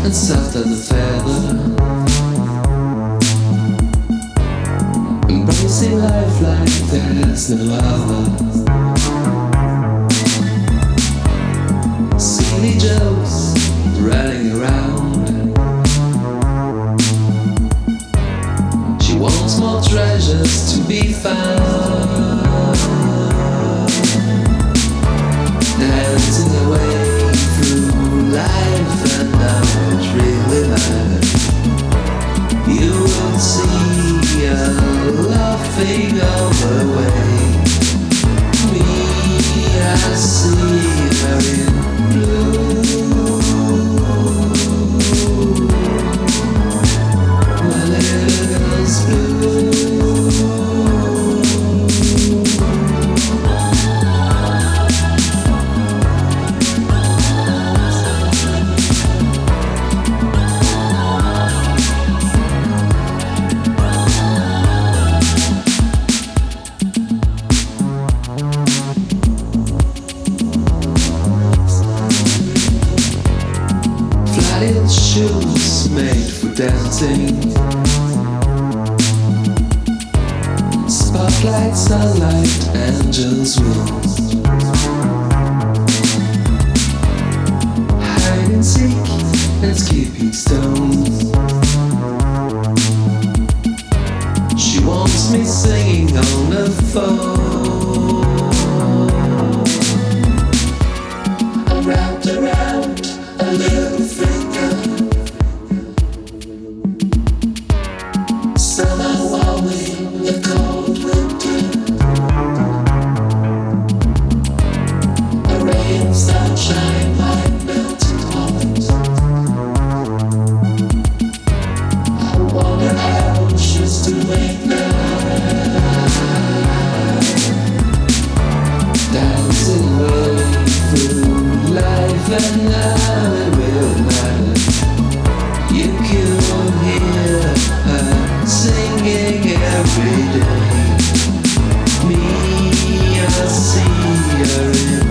and soft as a feather, embracing life like there's no other. Silly jokes running around. She wants more treasures to be found, dancing away through life, and now it really matters. You will see her laughing all the way. Me, I see her in blue. My little girl's blue. Flatted shoes made for dancing, spotlight, sunlight, angels' wings. Hide and seek and skipping stones. She wants me singing on the phone. I'm wrapped around a little finger, somehow warming the cold winter. A ray of sunshine like melted heart. I wonder how she's doing now, dancing away through life, and now it will matter. You can hear her singing every day. Me, I see her in